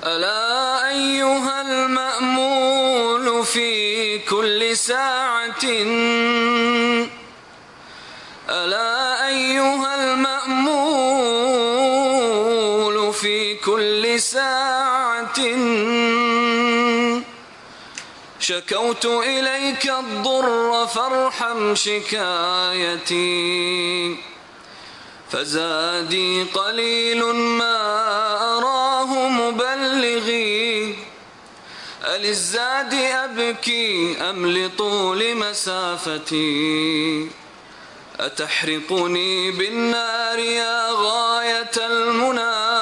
ألا أيها المأمول في كل ساعة، ألا أيها المأمول في كل ساعة، شكوت إليك الضر فارحم شكايتي، فزادي قليل ما أراه مبلغي، أللزاد أبكي أم لطول مسافتي، أتحرقني بالنار يا غاية المنى،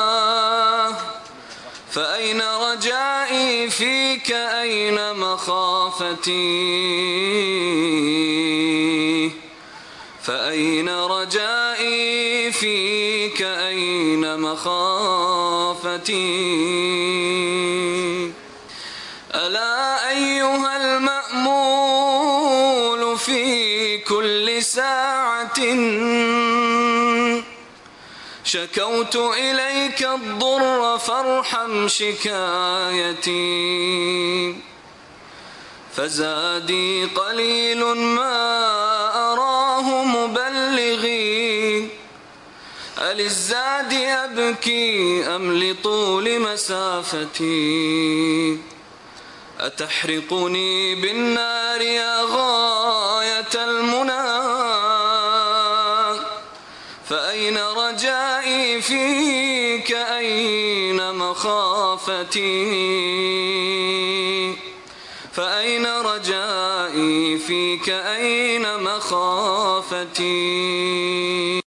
فأين رجائي فيك أين مخافتي، فأين رجائي فيك أين مخافتي. ألا أيها المأمول في كل ساعة، شكوت إليك الضر فارحم شكايتي، فزادي قليل ما أراه مبلغي، أللزاد أبكي أم لطول مسافتي، أتحرقني بالنار يا غاية المنى، فأين رجائي فيك أين مخافتي، فأين رجائي فيك أين مخافتي.